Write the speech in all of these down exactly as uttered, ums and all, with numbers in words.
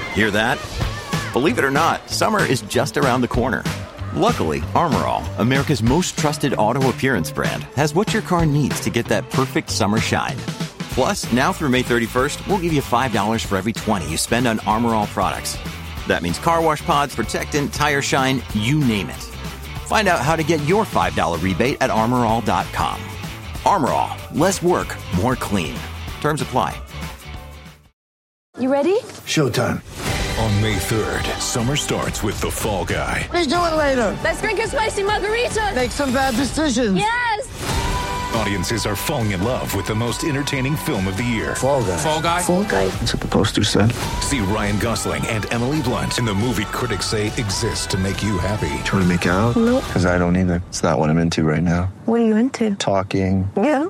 Hear that? Believe it or not, summer is just around the corner. Luckily, Armor All, America's most trusted auto appearance brand, has what your car needs to get that perfect summer shine. Plus, now through May thirty-first, we'll give you five dollars for every twenty you spend on Armor All products. That means car wash pods, protectant, tire shine, you name it. Find out how to get your five dollars rebate at armor all dot com. Armor All, less work, more clean. Terms apply. You ready? Showtime. On May third, summer starts with The Fall Guy. Let's do it later. Let's drink a spicy margarita. Make some bad decisions. Yes. Audiences are falling in love with the most entertaining film of the year. Fall Guy. Fall Guy. Fall Guy. That's what the poster said. See Ryan Gosling and Emily Blunt in the movie critics say exists to make you happy. Trying to make it out? Nope. Because I don't either. It's not what I'm into right now. What are you into? Talking. Yeah.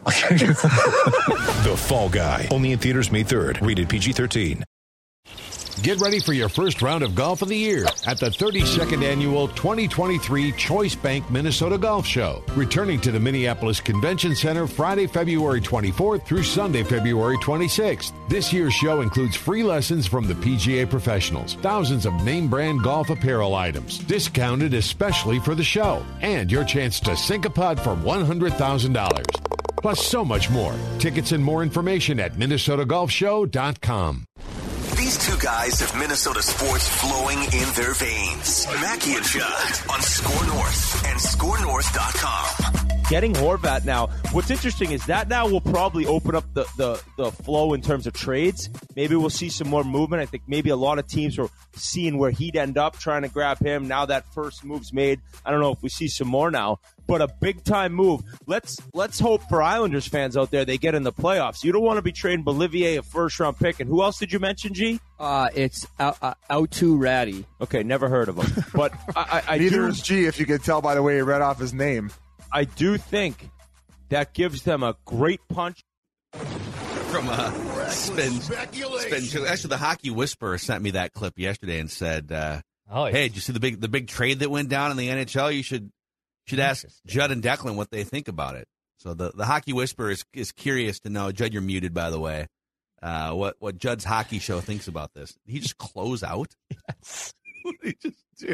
The Fall Guy. Only in theaters May third. Rated P G thirteen. Get ready for your first round of golf of the year at the thirty-second Annual twenty twenty-three Choice Bank Minnesota Golf Show. Returning to the Minneapolis Convention Center Friday, February twenty-fourth through Sunday, February twenty-sixth. This year's show includes free lessons from the P G A professionals, thousands of name-brand golf apparel items, discounted especially for the show, and your chance to sink a putt for one hundred thousand dollars. Plus so much more. Tickets and more information at minnesota golf show dot com. These two guys have Minnesota sports flowing in their veins. Mackie and Judd on Score North and score north dot com. Getting Horvat now, what's interesting is that now will probably open up the, the, the flow in terms of trades. Maybe we'll see some more movement. I think maybe a lot of teams are seeing where he'd end up trying to grab him. Now that first move's made. I don't know if we see some more now, but a big-time move. Let's let's hope for Islanders fans out there they get in the playoffs. You don't want to be trading Bolivier a first-round pick. And who else did you mention, G? Uh, it's Autu Ratty. Okay, never heard of him. But I, I, I Neither do, is G, if you could tell by the way he read off his name. I do think that gives them a great punch. From uh, spin, spin. Actually, the Hockey Whisperer sent me that clip yesterday and said, uh, oh, yeah. "Hey, did you see the big the big trade that went down in the N H L? You should should ask Judd and Declan what they think about it." So the, the Hockey Whisperer is, is curious to know. Judd, you're muted, by the way. Uh, what what Judd's hockey show thinks about this? Did he just close out? Yes. What did he just do?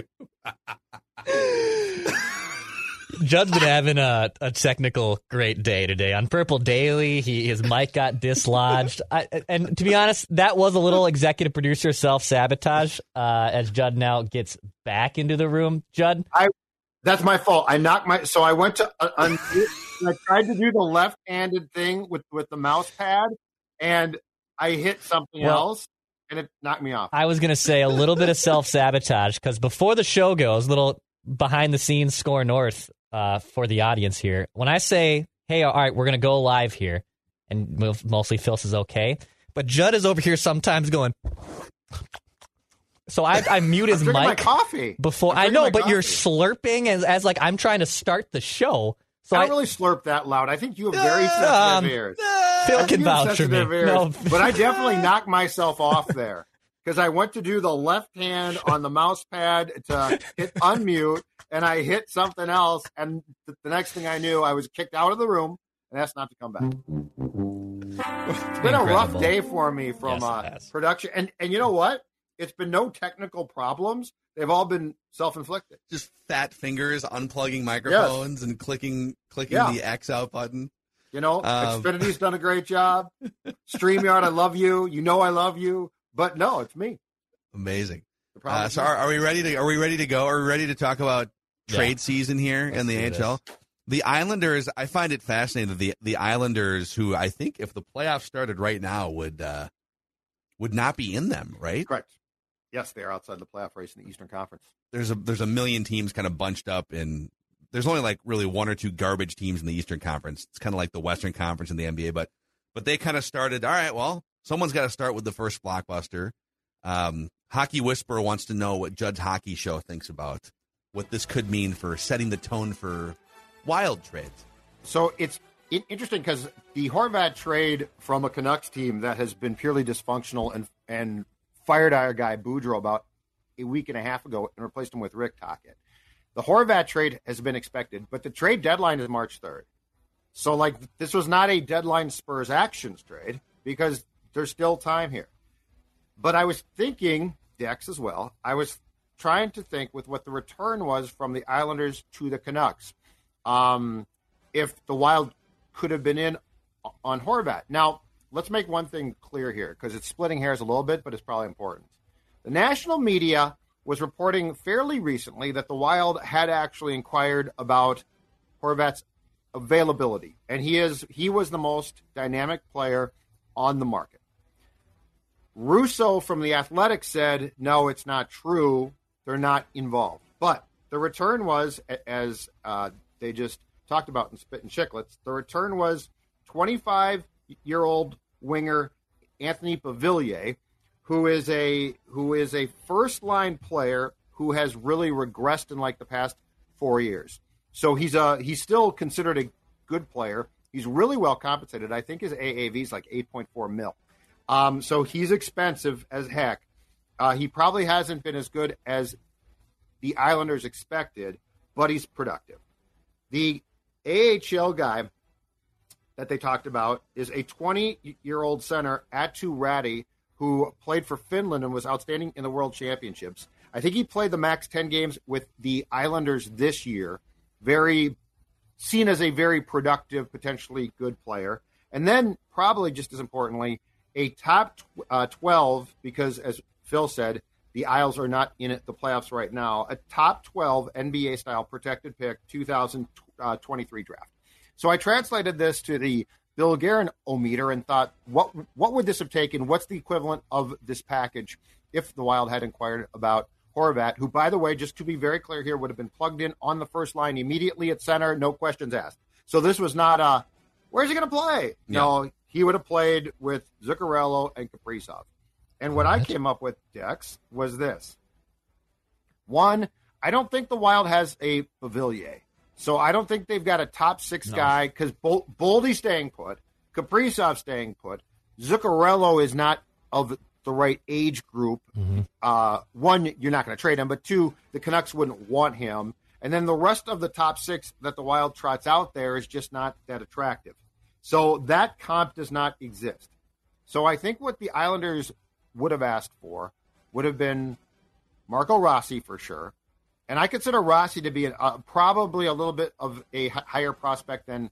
Judd's been having a, a technical great day today. On Purple Daily, he, his mic got dislodged. I, and to be honest, that was a little executive producer self-sabotage uh, as Judd now gets back into the room. Judd? I That's my fault. I knocked my – so I went to uh, – un- I tried to do the left-handed thing with, with the mouse pad, and I hit something well, else, and it knocked me off. I was going to say a little bit of self-sabotage because before the show goes, little behind-the-scenes Score North uh, for the audience here. When I say, hey, all right, we're going to go live here, and mostly Phil says okay, but Judd is over here sometimes going – so I, I mute his I'm mic my coffee. before. I know, but coffee. You're slurping as, as like I'm trying to start the show. So I don't I, really slurp that loud. I think you have very um, sensitive ears. Phil can vouch for me. No. But I definitely knocked myself off there because I went to do the left hand on the mouse pad to hit unmute, and I hit something else, and the next thing I knew, I was kicked out of the room and asked not to come back. It's been Incredible. a rough day for me from yes, uh, production. And and you know what? It's been no technical problems. They've all been self-inflicted. Just fat fingers unplugging microphones yes. and clicking clicking yeah. the X out button. You know, um, Xfinity's done a great job. StreamYard, I love you. You know I love you. But no, it's me. Amazing. Uh, so are, are we ready to are we ready to go? Are we ready to talk about trade yeah. season here Let's in the N H L? This. The Islanders, I find it fascinating that the the Islanders, who I think if the playoffs started right now would uh, would not be in them, right? Correct. Yes, they are outside the playoff race in the Eastern Conference. There's a there's a million teams kind of bunched up, and there's only like really one or two garbage teams in the Eastern Conference. It's kind of like the Western Conference in the N B A, but but they kind of started. All right, well, someone's got to start with the first blockbuster. Um, Hockey Whisperer wants to know what Judd's hockey show thinks about what this could mean for setting the tone for wild trades. So it's interesting because the Horvat trade from a Canucks team that has been purely dysfunctional and and fired our guy Boudreau about a week and a half ago and replaced him with Rick Tocchet. The Horvat trade has been expected, but the trade deadline is March third. So, like, this was not a deadline Spurs actions trade because there's still time here. But I was thinking Dex as well. I was trying to think with what the return was from the Islanders to the Canucks. Um, if the Wild could have been in on Horvat. Now, let's make one thing clear here, because it's splitting hairs a little bit, but it's probably important. The national media was reporting fairly recently that the Wild had actually inquired about Horvat's availability, and he is he was the most dynamic player on the market. Russo from The Athletic said, no, it's not true. They're not involved. But the return was, as uh, they just talked about in Spit and Chicklets, the return was twenty-five-year-old winger Anthony Beauvillier, who is a who is a first-line player who has really regressed in like the past four years. So he's a he's still considered a good player. He's really well compensated. I think his A A V is like eight point four mil. Um, so he's expensive as heck. Uh, he probably hasn't been as good as the Islanders expected, but he's productive. The A H L guy that they talked about is a twenty-year-old center, Atu Räty, who played for Finland and was outstanding in the World Championships. I think he played the max ten games with the Islanders this year. Very seen as a very productive, potentially good player. And then, probably just as importantly, a top uh, twelve, because as Phil said, the Isles are not in it, the playoffs right now, a top twelve N B A-style protected pick two thousand twenty-three draft. So I translated this to the Bill Guerin-o-meter and thought, what what would this have taken? What's the equivalent of this package if the Wild had inquired about Horvat, who, by the way, just to be very clear here, would have been plugged in on the first line immediately at center, no questions asked. So this was not a, where's he going to play? Yeah. No, he would have played with Zuccarello and Kaprizov. And what I came up with, Dex, was this. One, I don't think the Wild has a Beauvillier. So I don't think they've got a top six no. guy, because Bol- Boldy's staying put, Kaprizov staying put, Zuccarello is not of the right age group. Mm-hmm. Uh, one, you're not going to trade him, but two, the Canucks wouldn't want him. And then the rest of the top six that the Wild trots out there is just not that attractive. So that comp does not exist. So I think what the Islanders would have asked for would have been Marco Rossi for sure. And I consider Rossi to be an, uh, probably a little bit of a h- higher prospect than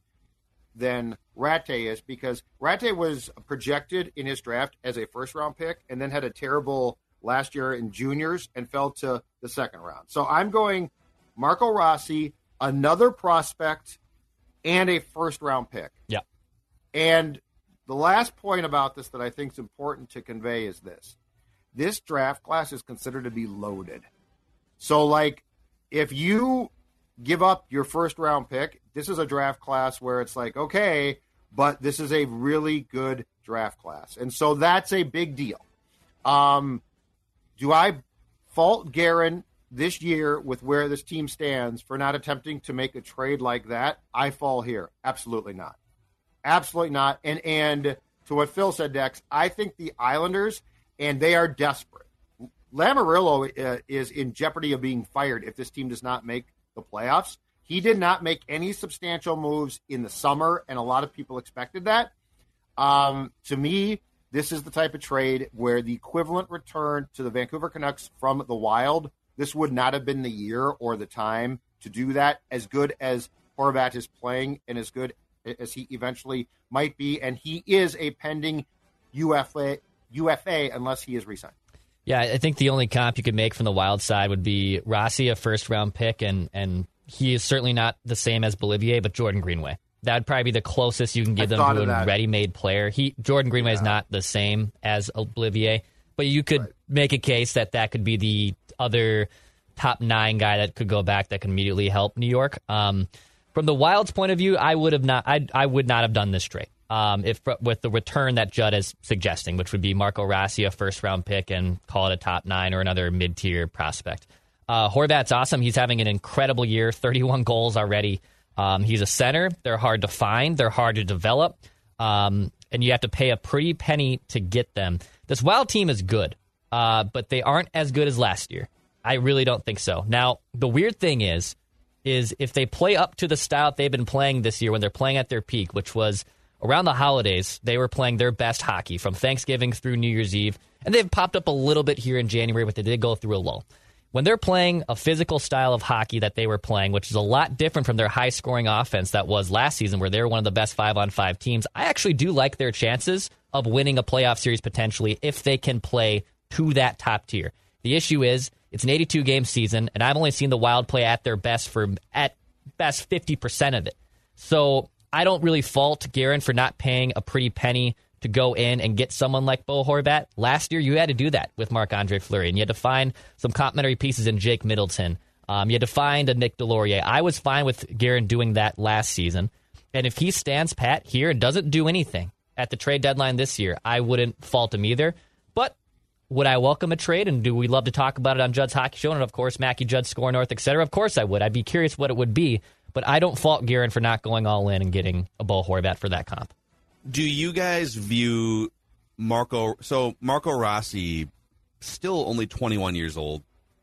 than Rattay is, because Rattay was projected in his draft as a first-round pick and then had a terrible last year in juniors and fell to the second round. So I'm going Marco Rossi, another prospect, and a first-round pick. Yeah. And the last point about this that I think is important to convey is this. This draft class is considered to be loaded. So, like, if you give up your first-round pick, this is a draft class where it's like, okay, but this is a really good draft class. And so that's a big deal. Um, do I fault Guerin this year with where this team stands for not attempting to make a trade like that? I fall here. Absolutely not. Absolutely not. And and to what Phil said, Dex, I think the Islanders, and they are desperate. Lamoriello uh, is in jeopardy of being fired if this team does not make the playoffs. He did not make any substantial moves in the summer, and a lot of people expected that. Um, to me, this is the type of trade where the equivalent return to the Vancouver Canucks from the Wild, this would not have been the year or the time to do that, as good as Horvat is playing and as good as he eventually might be. And he is a pending U F A, U F A unless he is re-signed. Yeah, I think the only comp you could make from the Wild side would be Rossi, a first-round pick, and and he is certainly not the same as Beauvillier, but Jordan Greenway. That would probably be the closest you can give them to a ready-made player. He Jordan Greenway yeah. is not the same as Beauvillier, but you could right. make a case that that could be the other top nine guy that could go back that could immediately help New York. Um, from the Wild's point of view, I would have not. I I would not have done this trade. Um, if with the return that Judd is suggesting, which would be Marco Rossi, a first-round pick, and call it a top nine or another mid-tier prospect. Uh, Horvat's awesome. He's having an incredible year, thirty-one goals already. Um, he's a center. They're hard to find. They're hard to develop. Um, and you have to pay a pretty penny to get them. This Wild team is good, uh, but they aren't as good as last year. I really don't think so. Now, the weird thing is, is if they play up to the style they've been playing this year when they're playing at their peak, which was around the holidays, they were playing their best hockey from Thanksgiving through New Year's Eve, and they've popped up a little bit here in January, but they did go through a lull. When they're playing a physical style of hockey that they were playing, which is a lot different from their high-scoring offense that was last season, where they were one of the best five-on-five teams, I actually do like their chances of winning a playoff series potentially if they can play to that top tier. The issue is it's an eighty-two game season, and I've only seen the Wild play at their best for at best fifty percent of it. So I don't really fault Guerin for not paying a pretty penny to go in and get someone like Bo Horvat. Last year, you had to do that with Marc-Andre Fleury, and you had to find some complementary pieces in Jake Middleton. Um, you had to find a Nick Delorier. I was fine with Guerin doing that last season, and if he stands pat here and doesn't do anything at the trade deadline this year, I wouldn't fault him either. But would I welcome a trade, and do we love to talk about it on Judd's Hockey Show, and of course, Mackey, Judd, Score North, et cetera? Of course I would. I'd be curious what it would be, but I don't fault Guerin for not going all in and getting a Bo Horvat for that comp. Do you guys view Marco... So, Marco Rossi, still only twenty-one years old.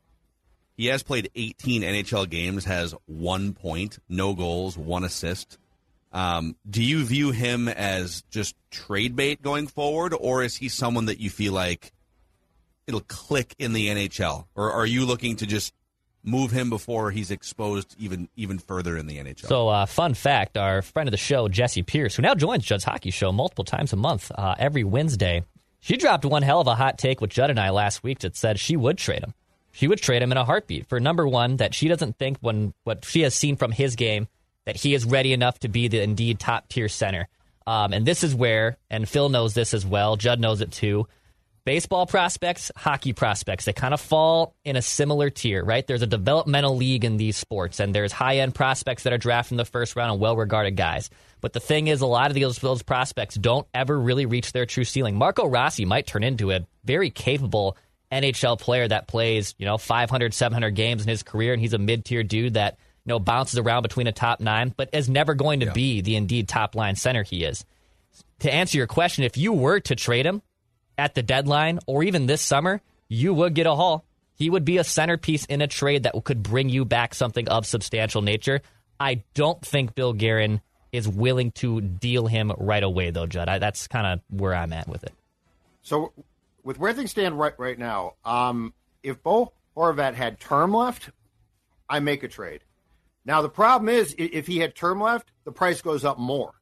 He has played eighteen N H L games, has one point, no goals, one assist. Um, do you view him as just trade bait going forward, or is he someone that you feel like it'll click in the N H L? Or are you looking to just move him before he's exposed even even further in the N H L? So, uh, fun fact, our friend of the show, Jessie Pierce, who now joins Judd's Hockey Show multiple times a month, uh, every Wednesday, she dropped one hell of a hot take with Judd and I last week that said she would trade him. She would trade him in a heartbeat for, number one, that she doesn't think when what she has seen from his game that he is ready enough to be the indeed top-tier center. Um, and this is where, and Phil knows this as well, Judd knows it too, baseball prospects, hockey prospects, they kind of fall in a similar tier, right? There's a developmental league in these sports, and there's high-end prospects that are drafted in the first round and well-regarded guys. But the thing is, a lot of those, those prospects don't ever really reach their true ceiling. Marco Rossi might turn into a very capable N H L player that plays, you know, five hundred, seven hundred games in his career, and he's a mid-tier dude that, you know, bounces around between a top nine, but is never going to yeah. be the indeed top-line center he is. To answer your question, if you were to trade him at the deadline, or even this summer, you would get a haul. He would be a centerpiece in a trade that could bring you back something of substantial nature. I don't think Bill Guerin is willing to deal him right away, though, Judd. I, that's kind of where I'm at with it. So, with where things stand right right now, um, if Bo Horvat had term left, I make a trade. Now, the problem is, if he had term left, the price goes up more.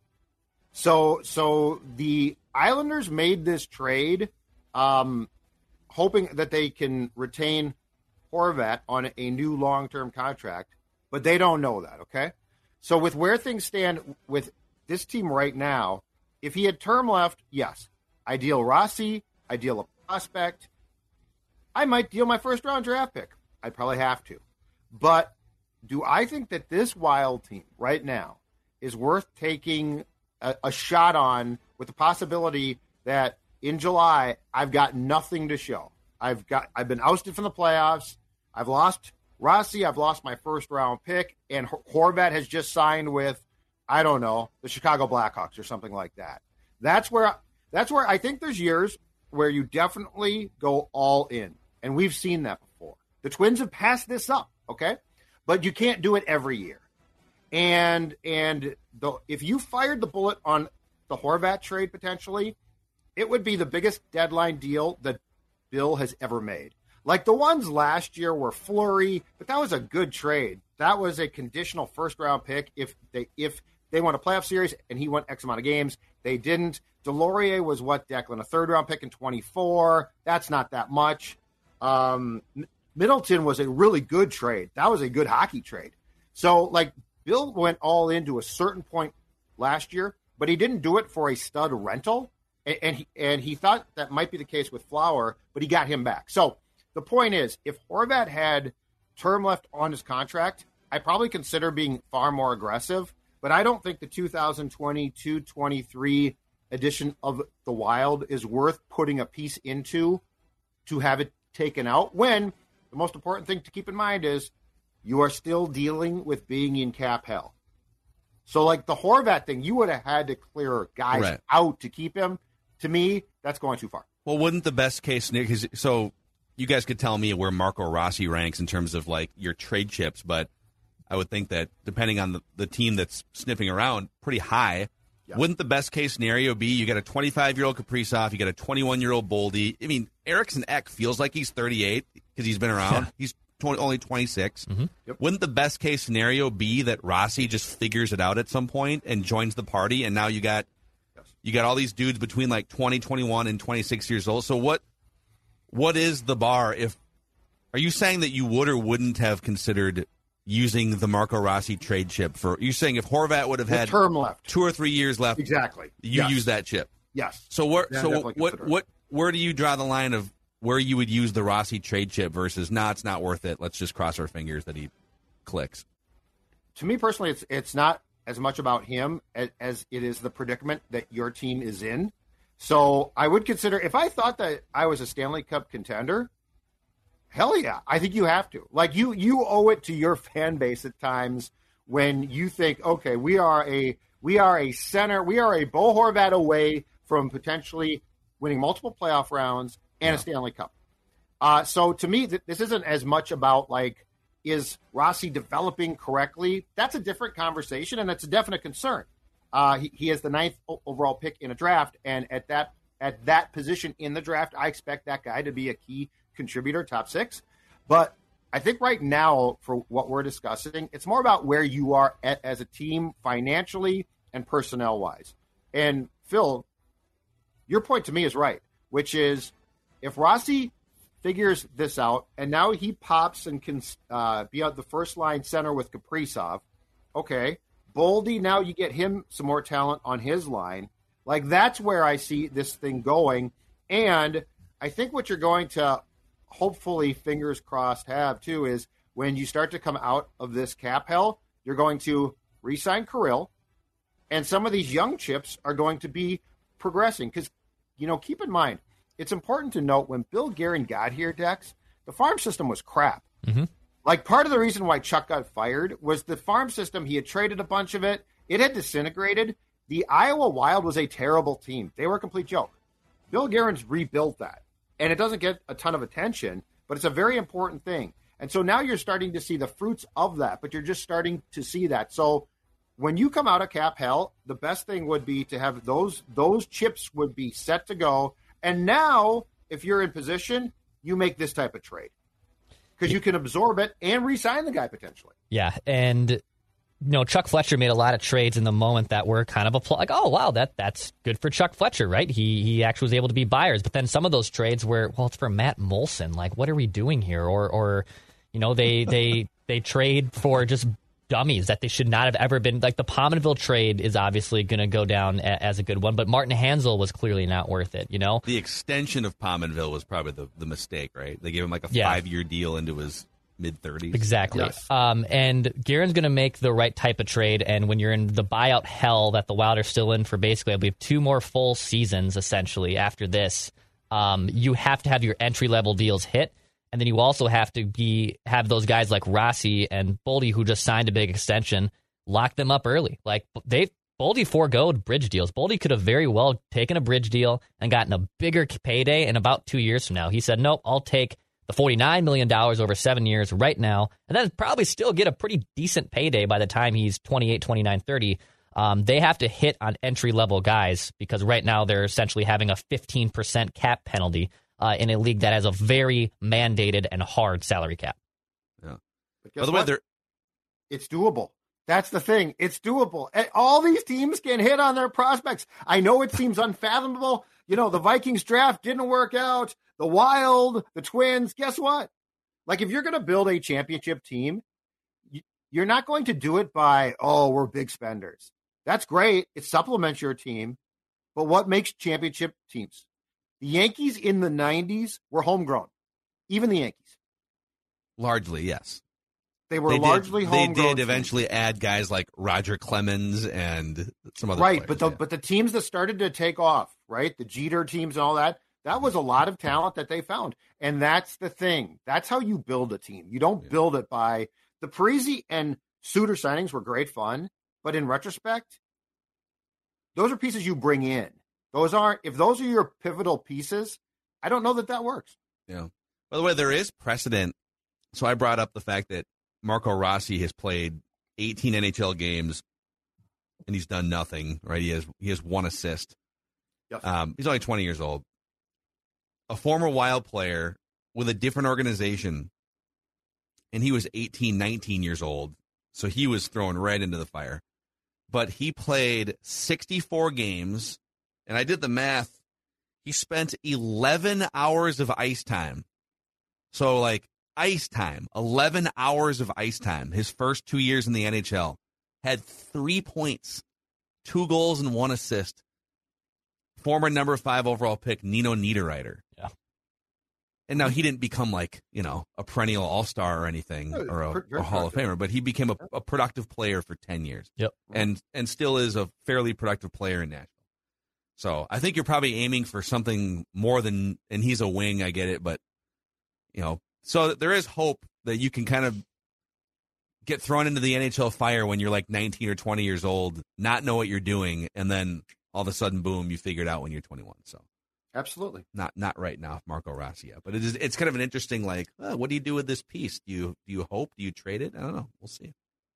So, so the Islanders made this trade um, hoping that they can retain Horvat on a new long-term contract, but they don't know that, okay? So with where things stand with this team right now, if he had term left, yes. I deal Rossi, I deal a prospect. I might deal my first-round draft pick. I'd probably have to. But do I think that this Wild team right now is worth taking a, a shot on with the possibility that in July I've got nothing to show? I've got I've been ousted from the playoffs. I've lost Rossi. I've lost my first round pick, and Horvat has just signed with, I don't know, the Chicago Blackhawks or something like that. That's where that's where I think there's years where you definitely go all in, and we've seen that before. The Twins have passed this up, okay, but you can't do it every year. And and the, if you fired the bullet on the Horvat trade potentially, it would be the biggest deadline deal that Bill has ever made. Like the ones last year were Fleury, but that was a good trade. That was a conditional first-round pick if they if they won a playoff series and he won X amount of games. They didn't. Delorier was what, Declan? A third-round pick in twenty-four. That's not that much. Um, Middleton was a really good trade. That was a good hockey trade. So, like, Bill went all in to a certain point last year, but he didn't do it for a stud rental, and, and, he, and he thought that might be the case with Flower, but he got him back. So, the point is, if Horvat had term left on his contract, I probably consider being far more aggressive, but I don't think the two thousand twenty-two twenty-three edition of the Wild is worth putting a piece into to have it taken out, when the most important thing to keep in mind is you are still dealing with being in cap hell. So, like the Horvat thing, you would have had to clear guys right. out to keep him. To me, that's going too far. Well, wouldn't the best case, Nick, is, so you guys could tell me where Marco Rossi ranks in terms of like your trade chips, but I would think that depending on the, the team that's sniffing around, pretty high. Yeah. Wouldn't the best case scenario be you got a twenty-five-year-old Kaprizov, you got a twenty-one-year-old Boldy? I mean, Eriksson Ek feels like he's thirty-eight because he's been around. Yeah. He's twenty, only twenty-six. Mm-hmm. Yep. Wouldn't the best case scenario be that Rossi just figures it out at some point and joins the party, and now you got yes. you got all these dudes between like twenty, twenty-one, and twenty-six years old? So what what is the bar? If are you saying that you would or wouldn't have considered using the Marco Rossi trade chip for? You're saying if Horvat would have the had term left, two or three years left, exactly, you yes. use that chip. Yes. So where? Yeah, so what? What? Where do you draw the line of where you would use the Rossi trade chip versus nah, it's not worth it. Let's just cross our fingers that he clicks. To me personally, it's it's not as much about him as, as it is the predicament that your team is in. So I would consider, if I thought that I was a Stanley Cup contender, hell yeah, I think you have to. Like you, you owe it to your fan base at times when you think, okay, we are a we are a center, we are a Bo Horvat away from potentially winning multiple playoff rounds and yeah. a Stanley Cup. Uh, so to me, th- this isn't as much about like, is Rossi developing correctly? That's a different conversation, and it's a definite concern. Uh, he, he is the ninth overall pick in a draft, and at that at that position in the draft, I expect that guy to be a key contributor, top six. But I think right now, for what we're discussing, it's more about where you are at, as a team financially and personnel-wise. And Phil, your point to me is right, which is if Rossi figures this out, and now he pops and can uh, be on the first-line center with Kaprizov, okay, Boldy, now you get him some more talent on his line. Like, that's where I see this thing going. And I think what you're going to hopefully, fingers crossed, have, too, is when you start to come out of this cap hell, you're going to re-sign Kirill, and some of these young chips are going to be progressing. Because, you know, keep in mind, it's important to note when Bill Guerin got here, Dex, the farm system was crap. Mm-hmm. Like, part of the reason why Chuck got fired was the farm system. He had traded a bunch of it. It had disintegrated. The Iowa Wild was a terrible team. They were a complete joke. Bill Guerin's rebuilt that. And it doesn't get a ton of attention, but it's a very important thing. And so now you're starting to see the fruits of that, but you're just starting to see that. So when you come out of cap hell, the best thing would be to have those those chips would be set to go. And now, if you're in position, you make this type of trade. Because you can absorb it and re-sign the guy potentially. Yeah, and you know, Chuck Fletcher made a lot of trades in the moment that were kind of a like, oh wow, that that's good for Chuck Fletcher, right? He he actually was able to be buyers. But then some of those trades were, well, it's for Matt Molson. Like, what are we doing here? Or or you know, they they they trade for just dummies that they should not have ever been. Like the Pominville trade is obviously going to go down a, as a good one, but Martin Hansel was clearly not worth it. You know, the extension of Pominville was probably the, the mistake, right? They gave him like a yeah. five year deal into his mid thirties. Exactly. Yes. Um, and Guerin's going to make the right type of trade. And when you're in the buyout hell that the Wild are still in for basically, I believe, two more full seasons essentially after this, um, you have to have your entry level deals hit. And then you also have to be have those guys like Rossi and Boldy, who just signed a big extension, lock them up early. Like they Boldy foregoed bridge deals. Boldy could have very well taken a bridge deal and gotten a bigger payday in about two years from now. He said, nope, I'll take the forty-nine million dollars over seven years right now, and then probably still get a pretty decent payday by the time he's twenty-eight, twenty-nine, thirty. Um, they have to hit on entry-level guys because right now they're essentially having a fifteen percent cap penalty uh, in a league that has a very mandated and hard salary cap. Yeah. But By the way, they're... it's doable. That's the thing. It's doable. And all these teams can hit on their prospects. I know it seems unfathomable. You know, the Vikings draft didn't work out. The Wild, the Twins, guess what? Like, if you're going to build a championship team, you're not going to do it by, oh, we're big spenders. That's great. It supplements your team. But what makes championship teams? The Yankees in the nineties were homegrown. Even the Yankees. Largely, yes. They were they largely did, homegrown. They did teams. eventually add guys like Roger Clemens and some other right, players, but the yeah. but the teams that started to take off, right, the Jeter teams and all that, that was a lot of talent that they found, and that's the thing. That's how you build a team. You don't yeah. build it by the Parise and Suter signings were great fun, but in retrospect, those are pieces you bring in. Those aren't if those are your pivotal pieces. I don't know that that works. Yeah. By the way, there is precedent. So I brought up the fact that Marco Rossi has played eighteen N H L games and he's done nothing. Right? He has he has one assist. Yes. Um, he's only twenty years old. A former Wild player with a different organization, and he was eighteen, nineteen years old, so he was thrown right into the fire. But he played sixty-four games, and I did the math. He spent eleven hours of ice time. So, like, ice time, eleven hours of ice time. His first two years in the N H L. Had three points, two goals, and one assist. Former number five overall pick, Nino Niederreiter. Yeah. And now he didn't become, like, you know, a perennial all-star or anything, No, or a, very a Hall of productive. Famer, but he became a, a productive player for ten years. Yep. And and still is a fairly productive player in Nashville. So I think you're probably aiming for something more than, and he's a wing, I get it, but, you know, so there is hope that you can kind of get thrown into the N H L fire when you're like nineteen or twenty years old, not know what you're doing, and then all of a sudden, boom, you figure it out when you're twenty-one. So Absolutely. not not right now, Marco Rossi yet. But it is, it's kind of an interesting, like, uh, what do you do with this piece? Do you do you hope? Do you trade it? I don't know. We'll see.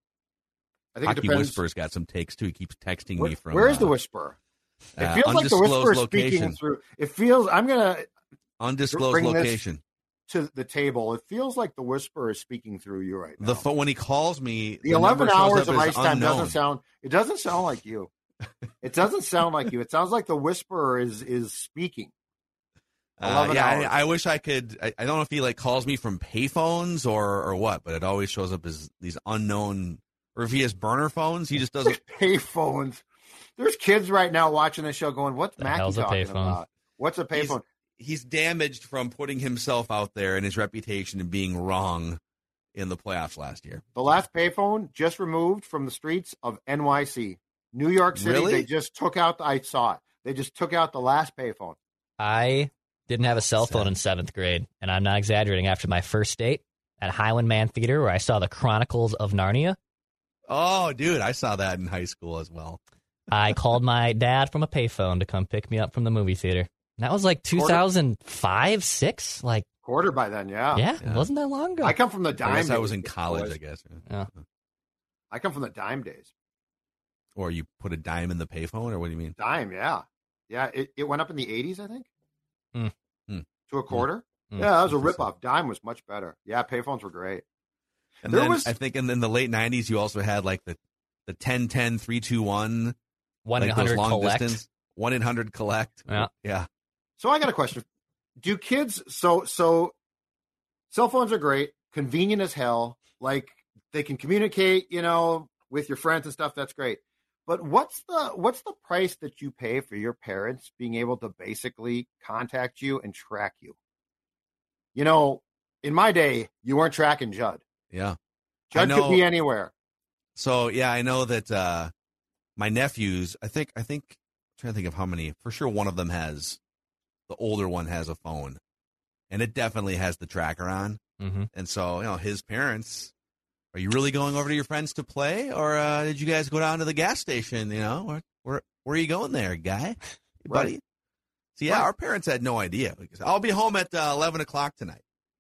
I think it Hockey depends. Whisper's got some takes, too. He keeps texting Where, me from... where is the uh, Whisperer? It uh, feels like the undisclosed Whisperer is speaking location. through. It feels, I'm going to Undisclosed bring this location. to the table. It feels like the Whisperer is speaking through you right now. The phone, when he calls me, The, the eleven number shows hours up of as ice time unknown. doesn't sound. It doesn't sound like you. It doesn't sound like you. It sounds like the Whisperer is is speaking. Uh, eleven yeah, hours. I, I wish I could. I, I don't know if he like calls me from payphones or or what, but it always shows up as these unknown. Or if he has burner phones, he just doesn't. Payphones. There's kids right now watching this show going, "What's The Mackie hell's a talking payphone? about? What's a payphone?" He's, he's damaged from putting himself out there and his reputation and being wrong in the playoffs last year. The last payphone just removed from the streets of N Y C, New York City. Really? They just took out. I saw it. They just took out the last payphone. I didn't have a cell phone in seventh grade, and I'm not exaggerating. After my first date at Highland Man Theater, where I saw the Chronicles of Narnia, Oh, dude, I saw that in high school as well. I called my dad from a payphone to come pick me up from the movie theater. And that was like two thousand five, six, like Quarter by then, yeah. yeah, Yeah. it wasn't that long ago. I come from the dime. I guess I days, was in college, boys. I guess. Yeah. I come from the dime days. Or you put a dime in the payphone, or what do you mean? Dime, yeah, yeah. It, it went up in the eighties, I think, Mm. Mm. to a quarter. Mm. Yeah, that was a Interesting. ripoff. Dime was much better. Yeah, payphones were great. And There then was- I think in, in the late nineties, you also had like the the ten ten three two one one like eight hundred those long collect. distance one eight hundred collect. Yeah. yeah. So I got a question. Do kids so so cell phones are great, convenient as hell. Like they can communicate, you know, with your friends and stuff. That's great. But what's the what's the price that you pay for your parents being able to basically contact you and track you? You know, in my day, you weren't tracking Judd. Yeah. I Judd know- could be anywhere. So yeah, I know that uh, my nephews. I think I think I'm trying to think of how many. For sure, one of them has the older one has a phone, and it definitely has the tracker on. Mm-hmm. And so you know, his parents. Are you really going over to your friends to play, or uh, did you guys go down to the gas station? You know, where where, where are you going there, guy, buddy? Right. So yeah, Right. our parents had no idea. Because I'll be home at uh, eleven o'clock tonight.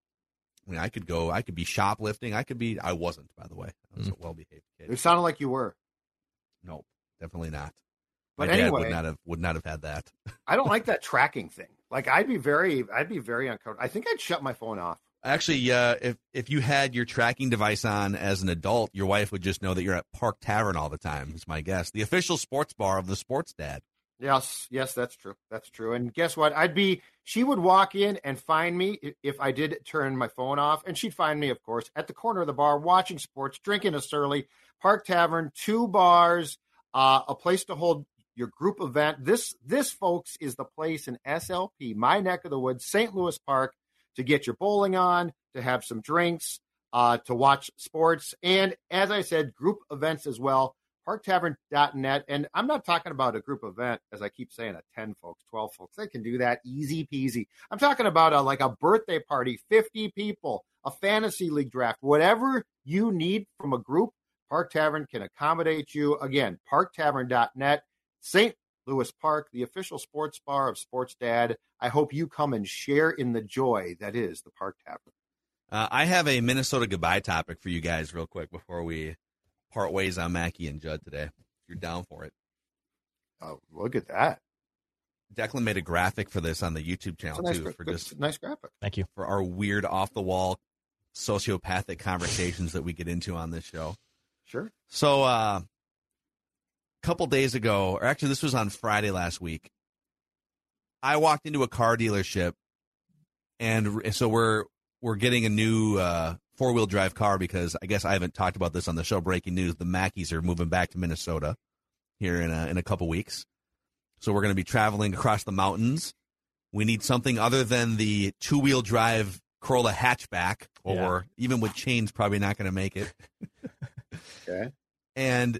I mean, I could go. I could be shoplifting. I could be. I wasn't, by the way. I was Mm. a well-behaved kid. It sounded like you were. Nope, definitely not. But My dad anyway- would not have would not have had that. I don't like that tracking thing. Like I'd be very I'd be very uncomfortable. I think I'd shut my phone off. Actually, uh, if if you had your tracking device on as an adult, your wife would just know that you're at Park Tavern all the time. Is my guess. The official sports bar of the Sports Dad. Yes, yes, that's true. That's true. And guess what? I'd be, she would walk in and find me i- if I did turn my phone off. And she'd find me, of course, at the corner of the bar, watching sports, drinking a surly, Park Tavern, two bars, uh, a place to hold your group event. This, this, folks, is the place in S L P, my neck of the woods, Saint Louis Park, to get your bowling on, to have some drinks, uh, to watch sports. And as I said, group events as well. park tavern dot net. And I'm not talking about a group event, as I keep saying, a ten folks, twelve folks. They can do that easy peasy. I'm talking about a, like a birthday party, fifty people, a fantasy league draft, whatever you need from a group, Park Tavern can accommodate you. Again, park tavern dot net, Saint Louis Park, the official sports bar of Sports Dad. I hope you come and share in the joy that is the Park Tavern. Uh, I have a Minnesota goodbye topic for you guys, real quick, before we part ways on Mackey and Judd today. you're down for it. Oh, look at that. Declan made a graphic for this on the YouTube channel, nice, too. For good, just nice graphic. Thank you. For our weird, off-the-wall, sociopathic conversations that we get into on this show. Sure. So, uh, a couple days ago, or actually this was on Friday last week, I walked into a car dealership, and so we're we're getting a new uh, four-wheel drive car because I guess I haven't talked about this on the show. Breaking news, the Mackies are moving back to Minnesota here in a, in a couple weeks. So we're going to be traveling across the mountains. We need something other than the two-wheel drive Corolla hatchback, or Yeah. even with chains, probably not going to make it. Okay. And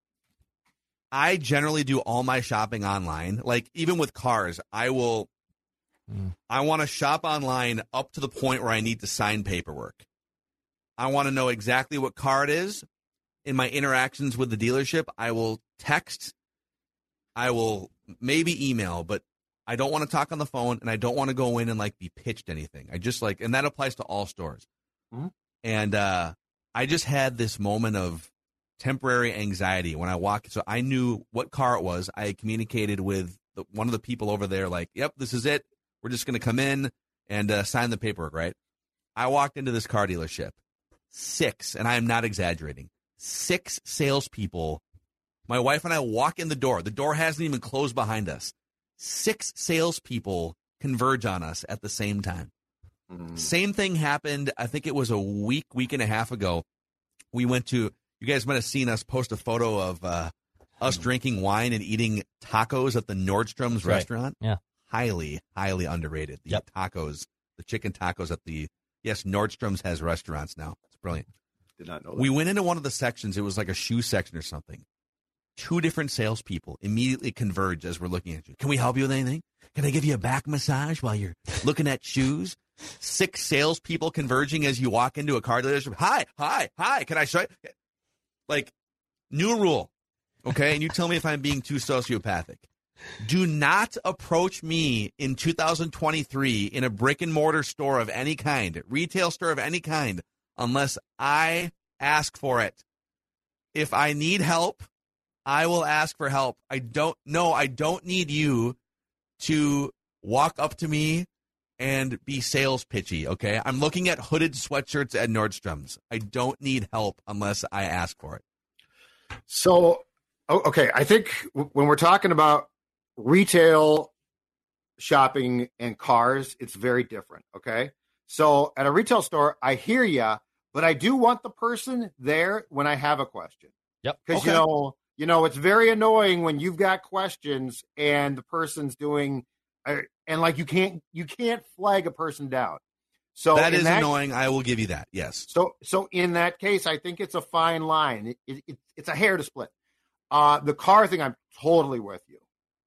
I generally do all my shopping online. Like, even with cars, I will, mm. I want to shop online up to the point where I need to sign paperwork. I want to know exactly what car it is. In my interactions with the dealership, I will text, I will maybe email, but I don't want to talk on the phone, and I don't want to go in and, like, be pitched anything. I just, like, and that applies to all stores. Mm-hmm. And uh, I just had this moment of temporary anxiety when I walked. So I knew what car it was. I had communicated with the, one of the people over there, like, yep, this is it. We're just going to come in and uh, sign the paperwork, right? I walked into this car dealership. Six, and I am not exaggerating, six salespeople. My wife and I walk in the door. The door hasn't even closed behind us. Six salespeople converge on us at the same time. Mm. Same thing happened, I think it was a week, week and a half ago. We went to, you guys might have seen us post a photo of uh, us drinking wine and eating tacos at the Nordstrom's right. restaurant. Yeah. Highly, highly underrated. The yep. tacos, the chicken tacos at the, yes, Nordstrom's has restaurants now. It's brilliant. Did not know that. We went into one of the sections. It was like a shoe section or something. Two different salespeople immediately converge as we're looking at you. Can we help you with anything? Can I give you a back massage while you're looking at shoes? Six salespeople converging as you walk into a car dealership. Hi, hi, hi. Can I show you? Like, new rule, okay? And you tell me if I'm being too sociopathic. Do not approach me in two thousand twenty-three in a brick and mortar store of any kind, retail store of any kind, unless I ask for it. If I need help, I will ask for help. I don't no, I don't need you to walk up to me and be sales pitchy, okay? I'm looking at hooded sweatshirts at Nordstrom's. I don't need help unless I ask for it. So, okay, I think when we're talking about retail shopping and cars, it's very different, okay? So at a retail store, I hear you, but I do want the person there when I have a question. Yep. Because, Okay. you know, you know, it's very annoying when you've got questions and the person's doing, uh, and like you can't you can't flag a person down. So that in is that, annoying. I will give you that. Yes. So so in that case, I think it's a fine line. It, it, it, it's a hair to split. Uh, the car thing, I'm totally with you.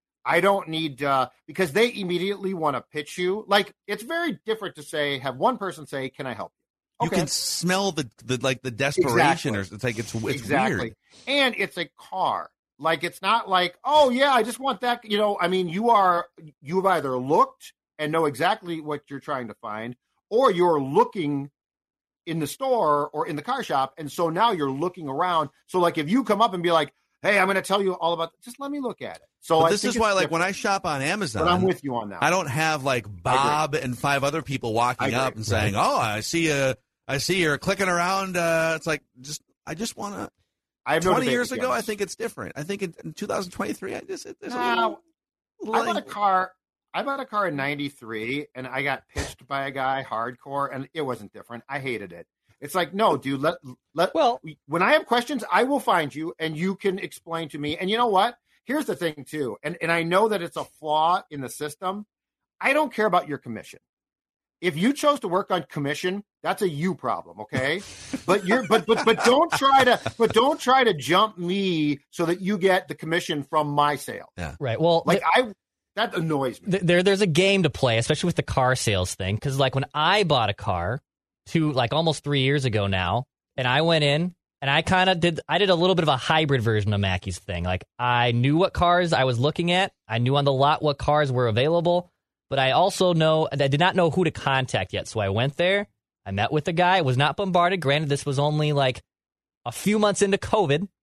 I don't need uh, because they immediately want to pitch you. Like, it's very different to say, have one person say, "Can I help you?" You can smell the, the like the desperation, Exactly. or it's like it's it's exactly. weird. And it's a car. Like, it's not like, oh yeah, I just want that. You know, I mean, you are you have either looked and know exactly what you're trying to find, or you're looking in the store or in the car shop, and so now you're looking around. So like, if you come up and be like, hey, I'm going to tell you all about, just let me look at it. So But I this think is it's why, like, different. when I shop on Amazon, But I'm with you on that. I don't have like Bob and five other people walking I up agree. and saying, Right. "Oh, I see you, I see you're clicking around." Uh, it's like, just I just want to. I have no Twenty debate years with ago, you on I this. think it's different. I think in, in two thousand twenty-three, I just there's a No, little, little I bought a language. car. I bought a car in ninety-three, and I got pitched by a guy hardcore, and it wasn't different. I hated it. It's like, no, dude. Let let. Well, when I have questions, I will find you, and you can explain to me. And you know what? Here's the thing, too, and and I know that it's a flaw in the system. I don't care about your commission. If you chose to work on commission, that's a you problem, okay? But you're but but but don't try to but don't try to jump me so that you get the commission from my sale. Yeah. Right. Well, Like I that annoys me. th- there there's a game to play, especially with the car sales thing. Because like when I bought a car, two like almost three years ago now, and I went in and I kind of did I did a little bit of a hybrid version of Mackey's thing. Like, I knew what cars I was looking at. I knew on the lot what cars were available. But I also know I did not know who to contact yet. So I went there. I met with the guy. Was not bombarded. Granted, this was only like a few months into COVID.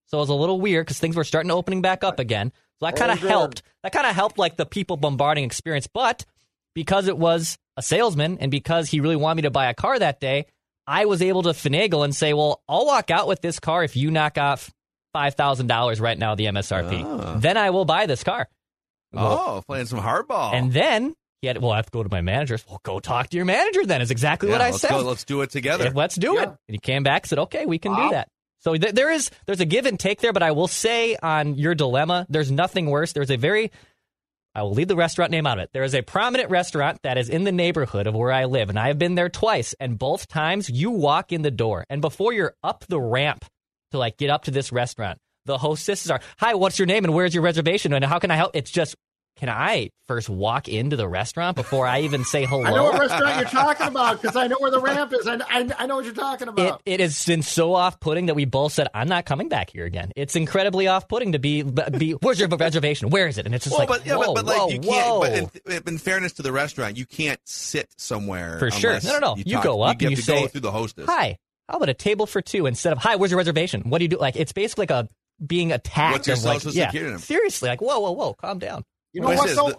So it was a little weird because things were starting to opening back up again. So that kind of helped. That kind of helped like the people bombarding experience. But because it was a salesman and because he really wanted me to buy a car that day, I was able to finagle and say, well, I'll walk out with this car if you knock off five thousand dollars right now, the M S R P. Oh. Then I will buy this car. Well, oh, playing some hardball. And then he had, well, I have to go to my manager. Well, go talk to your manager then is exactly yeah, what I let's said. Go, let's do it together. Yeah, let's do yeah. it. And he came back and said, okay, we can wow. do that. So th- there is, there's a give and take there, but I will say on your dilemma, there's nothing worse. There's a very, I will leave the restaurant name out of it. There is a prominent restaurant that is in the neighborhood of where I live, and I have been there twice, and both times you walk in the door, and before you're up the ramp to like get up to this restaurant, the hostesses are, hi, what's your name and where's your reservation and how can I help? It's just, can I first walk into the restaurant before I even say hello? I know what restaurant you're talking about because I know where the ramp is. I, I, I know what you're talking about. It, it has been so off-putting that we both said, I'm not coming back here again. It's incredibly off-putting to be, be where's your reservation? Where is it? And it's just well, like, but, yeah, whoa, but, but like whoa, you can't. whoa. But in, in fairness to the restaurant, you can't sit somewhere For sure. No, no, no. You, you talk, go up you and you have to say, go through the hostess. Hi, how about a table for two instead of, hi, where's your reservation? What do you do? Like, it's basically like a being attacked. What's your of like, social yeah, security? seriously, like, whoa, whoa, whoa, calm down. You know Well, what? this So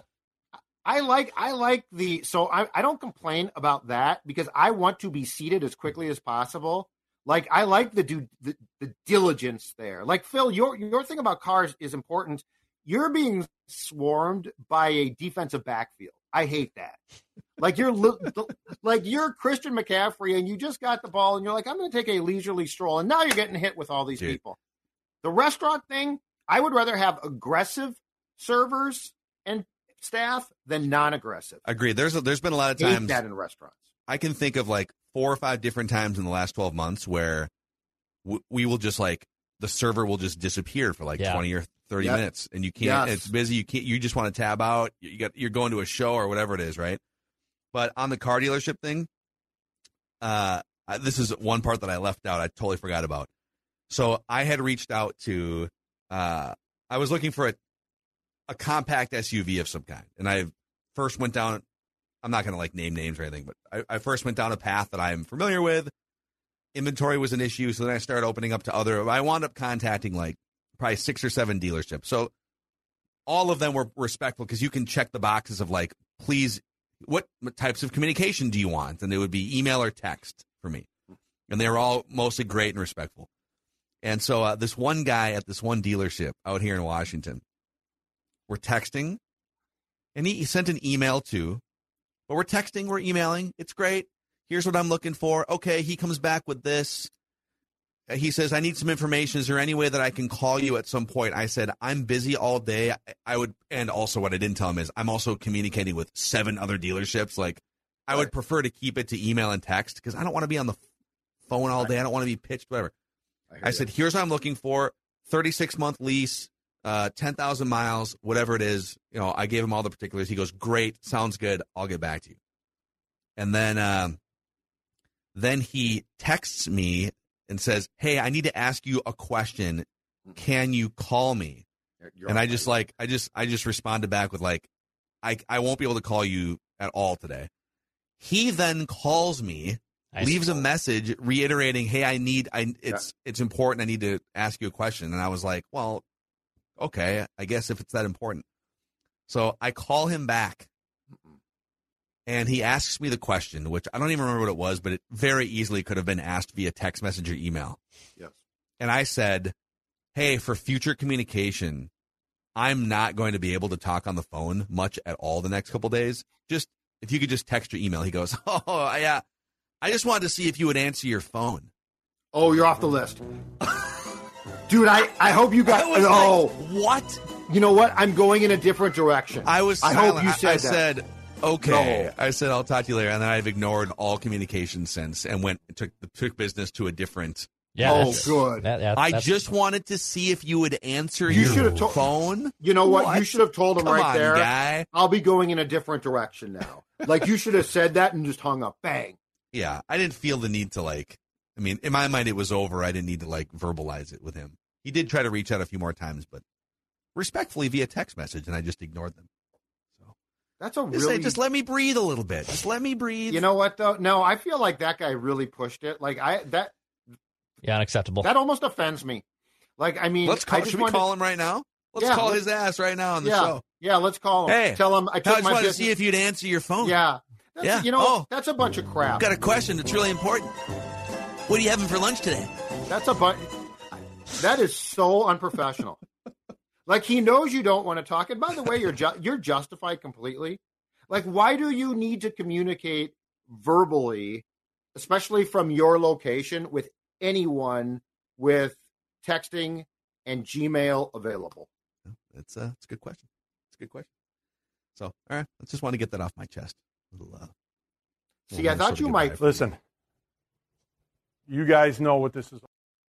is the- I like I like the so I, I don't complain about that because I want to be seated as quickly as possible. Like I like the due the, the diligence there. Like Phil, your your thing about cars is important. You're being swarmed by a defensive backfield. I hate that. Like you're like you're Christian McCaffrey and you just got the ball and you're like, I'm going to take a leisurely stroll, and now you're getting hit with all these Dude. people. The restaurant thing, I would rather have aggressive servers and staff than non-aggressive. Agreed. There's a, there's been a lot of Hate times that in restaurants. I can think of like four or five different times in the last twelve months where w- we will just like the server will just disappear for like Yeah. twenty or thirty Yep. minutes, and you can't. Yes. It's busy. You can't. You just want to tab out. You got. You're going to a show or whatever it is, right? But on the car dealership thing, uh, I- this is one part that I left out. I totally forgot about. So I had reached out to. Uh, I was looking for a a compact S U V of some kind, and I first went down. I'm not going to like name names or anything, but I, I first went down a path that I'm familiar with. Inventory was an issue, so then I started opening up to other. I wound up contacting like probably six or seven dealerships. So all of them were respectful because you can check the boxes of like, please, what types of communication do you want? And it would be email or text for me, and they were all mostly great and respectful. And so uh, this one guy at this one dealership out here in Washington, we're texting, and he, he sent an email too. But we're texting, we're emailing. It's great. Here's what I'm looking for. Okay, he comes back with this. Uh, He says, I need some information. Is there any way that I can call you at some point? I said, I'm busy all day. I, I would, and also what I didn't tell him is I'm also communicating with seven other dealerships. Like, I would prefer to keep it to email and text because I don't want to be on the phone all day. I don't want to be pitched, whatever. I, I said, here's what I'm looking for. thirty-six month lease. Uh, ten thousand miles, whatever it is. You know, I gave him all the particulars. He goes, great, sounds good. I'll get back to you. And then, um, then he texts me and says, hey, I need to ask you a question. Can you call me? You're and on I just like, I just, I just responded back with like, I, I won't be able to call you at all today. He then calls me, Nice. leaves a message reiterating, hey, I need, I, it's, Yeah. it's important. I need to ask you a question. And I was like, well, okay, I guess if it's that important. So I call him back, and he asks me the question, which I don't even remember what it was, but it very easily could have been asked via text message or email. Yes. And I said, hey, for future communication, I'm not going to be able to talk on the phone much at all the next couple days. Just if you could just text or email. He goes, oh, yeah, I just wanted to see if you would answer your phone. Oh, you're off the list. Dude, I, I hope you got. I was Oh, like, what? you know what? I'm going in a different direction. I was I silent. hope you said I, I that. said, okay. No. I said, I'll talk to you later. And then I've ignored all communication since and went took took business to a different. Yeah, Oh, that's- good. that- that- I that's- just wanted to see if you would answer You your should have told- phone. You know what? What? You should have told him Come right on, there. guy. I'll be going in a different direction now. Like you should have said that and just hung up. Bang. Yeah, I didn't feel the need to like. I mean, in my mind, it was over. I didn't need to like verbalize it with him. He did try to reach out a few more times, but respectfully via text message, and I just ignored them. So That's a just, really. say, just let me breathe a little bit. Just let me breathe. You know what though? No, I feel like that guy really pushed it. Like I that Yeah, unacceptable. that almost offends me. Like, I mean, let's call. I just Should we wanted, call him right now? Let's yeah, call let's, his ass right now on the yeah, show. Yeah, let's call him. Hey, tell him I I took just my wanted business. to see if you'd answer your phone. Yeah, that's, yeah. You know, oh, that's a bunch of crap. I've got a question that's really important. What are you having for lunch today? That's a bunch. That is so unprofessional. Like, he knows you don't want to talk. And by the way, you're ju- you're justified completely. Like, why do you need to communicate verbally, especially from your location, with anyone with texting and Gmail available? It's a, it's a good question. It's a good question. So, all right, I just want to get that off my chest. A little, uh, See, I thought you might. Listen, you guys know what this is.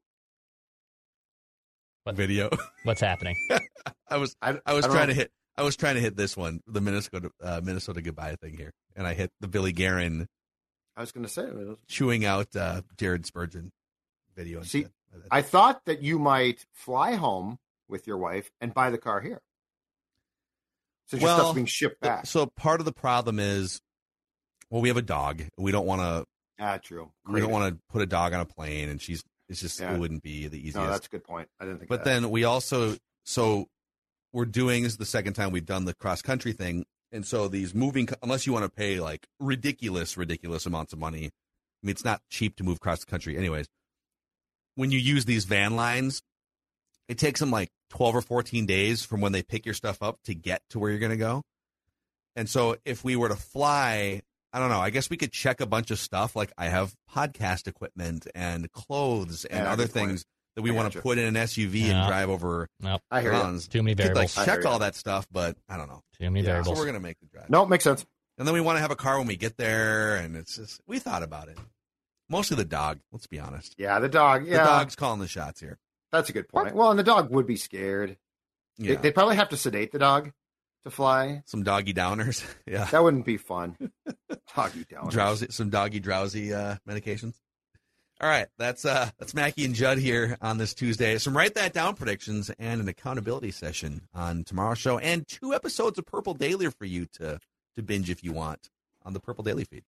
What, video. What's happening? I was I, I was I trying know. to hit I was trying to hit this one, the Minnesota uh, Minnesota goodbye thing here, and I hit the Billy Guerin. I was going to say it was... chewing out uh, Jared Spurgeon video. See, instead. I thought that you might fly home with your wife and buy the car here. So your well, stuff's being shipped back. So part of the problem is, well, we have a dog. We don't want to. Ah, true. We Great. don't want to put a dog on a plane, and she's. It's just Yeah. it wouldn't be the easiest. No, that's a good point. I didn't think. But of that. then we also so we're doing this is the second time we've done the cross country thing, and so these moving unless you want to pay like ridiculous ridiculous amounts of money. I mean, it's not cheap to move cross country, anyways. When you use these van lines, it takes them like twelve or fourteen days from when they pick your stuff up to get to where you're going to go. And so if we were to fly, I don't know, I guess we could check a bunch of stuff. Like I have podcast equipment and clothes and Yeah, other good point. things that we I want gotcha. to put in an S U V Yeah. and drive over. Nope. I hear you. grounds. Too many We could, variables. like I check hear you. all that stuff, but I don't know. Too many Yeah. variables. So we're going to make the drive. No, it makes sense. And then we want to have a car when we get there, and it's just, we thought about it. Mostly the dog, let's be honest. Yeah, the dog. Yeah, The dog's calling the shots here. that's a good point. Well, and the dog would be scared. Yeah. They, would probably have to sedate the dog to fly. Some doggy downers. Yeah. That wouldn't be fun. Doggy down. Drowsy, some doggy drowsy uh, medications. All right, that's uh, that's Mackie and Judd here on this Tuesday. Some write that down predictions and an accountability session on tomorrow's show, and two episodes of Purple Daily for you to to binge if you want on the Purple Daily feed.